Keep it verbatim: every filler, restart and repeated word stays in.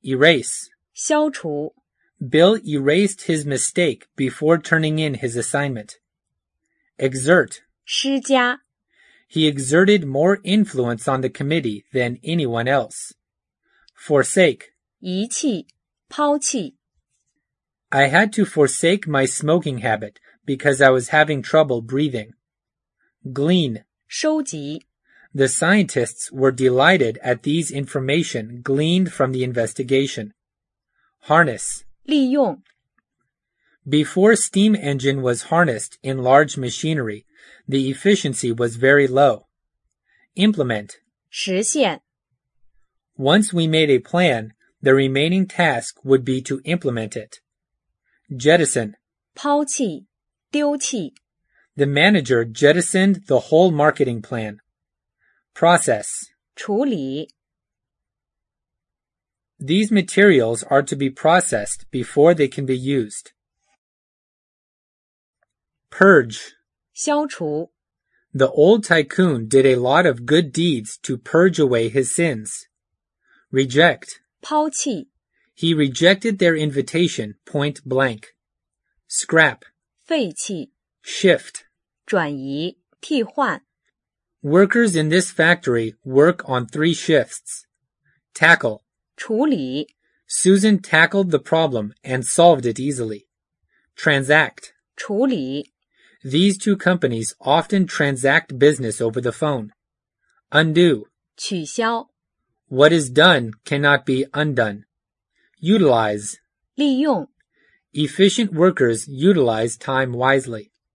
erase. 消除 Bill erased his mistake before turning in his assignment. Exert. 施加 He exerted more influence on the committee than anyone else. Forsake. 遗弃抛弃 I had to forsake my smoking habit because I was having trouble breathing. Glean. 收集 The scientists were delighted at these information gleaned from the investigation. Harness. 利用 Before steam engine was harnessed in large machinery, the efficiency was very low. Implement. 实现 Once we made a plan, the remaining task would be to implement it. Jettison. 抛弃丢弃 The manager jettisoned the whole marketing plan. Process. 处理 These materials are to be processed before they can be used. Purge. 消除 The old tycoon did a lot of good deeds to purge away his sins. Reject. 抛弃 He rejected their invitation point blank. Scrap. 废弃 Shift. 转移替换 Workers in this factory work on three shifts. Tackle. 处理 Susan tackled the problem and solved it easily. Transact. 处理 These two companies often transact business over the phone. Undo. 取消 What is done cannot be undone. Utilize. 利用 Efficient workers utilize time wisely.